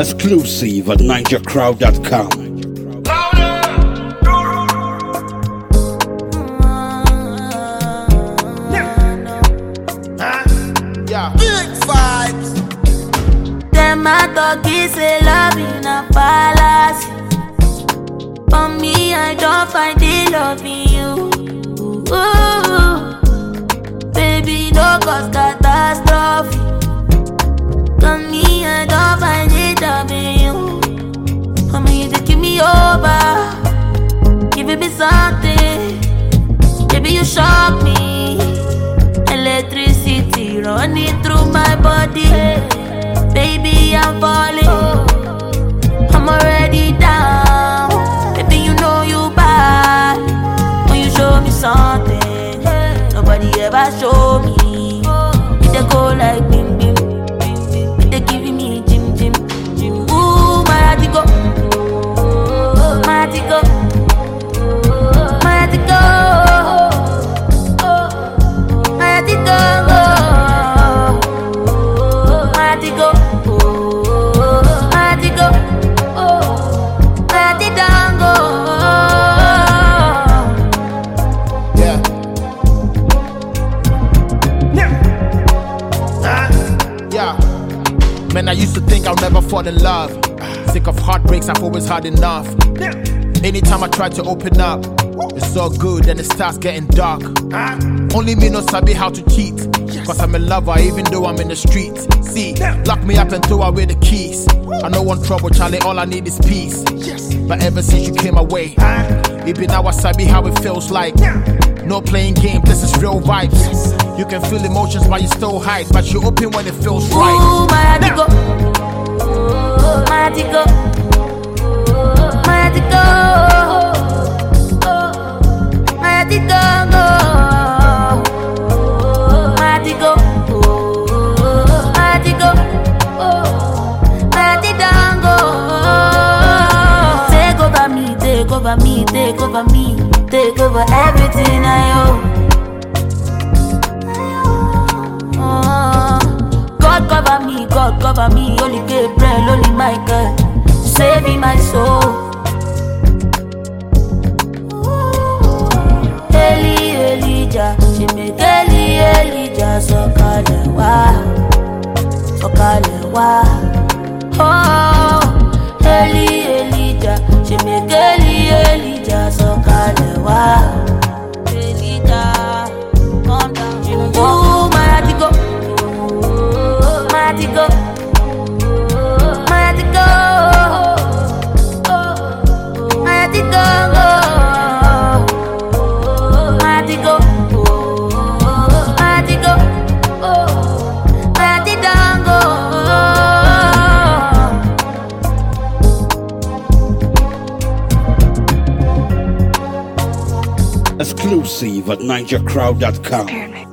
Exclusive at NigerCrowd.com. Big vibes. Them my doggy say love in a palace. For me, I don't find the love in you. Ooh, baby, no cause catastrophe. For me, I don't find the love in you. I mean, you give me over, giving me something. Baby, you shock me. Electricity running through my body. Baby, I'm falling. I'm already down. Baby, you know you bad. When you show me something nobody ever show me. They go like bim bim. They giving me jim jim jim. Ooh, my heart go. My heart go. My heart go. Man, I used to think I'll never fall in love. Sick of heartbreaks, I've always had enough. Anytime I try to open up, it's so good, then it starts getting dark. Only me no sabi how to cheat, cause I'm a lover even though I'm in the streets. See, lock me up and throw away the keys. I don't want trouble, Charlie, all I need is peace. But ever since you came away, even now I sabi how it feels like. No playing games, this is real vibes. You can feel emotions but you still hide, but you open when it feels right. Ooh, my heart go. My heart go. My heart go. My heart go. My heart go. My heart go. My heart go. Take over me, take over me, take over me, take over everything I own. God cover me, Holy Gabriel, Holy Michael, saving my soul. Eli, Elijah, she make Eli, Elijah, Sokalewa. Oh, Eli, Elijah, she make Eli, Elijah, Sokalewa. Elijah, calm down. Ooh, my heart go. My heart go. My heart go. My heart go. My heart go. My heart go. My heart Exclusive at NigerCrowd.com.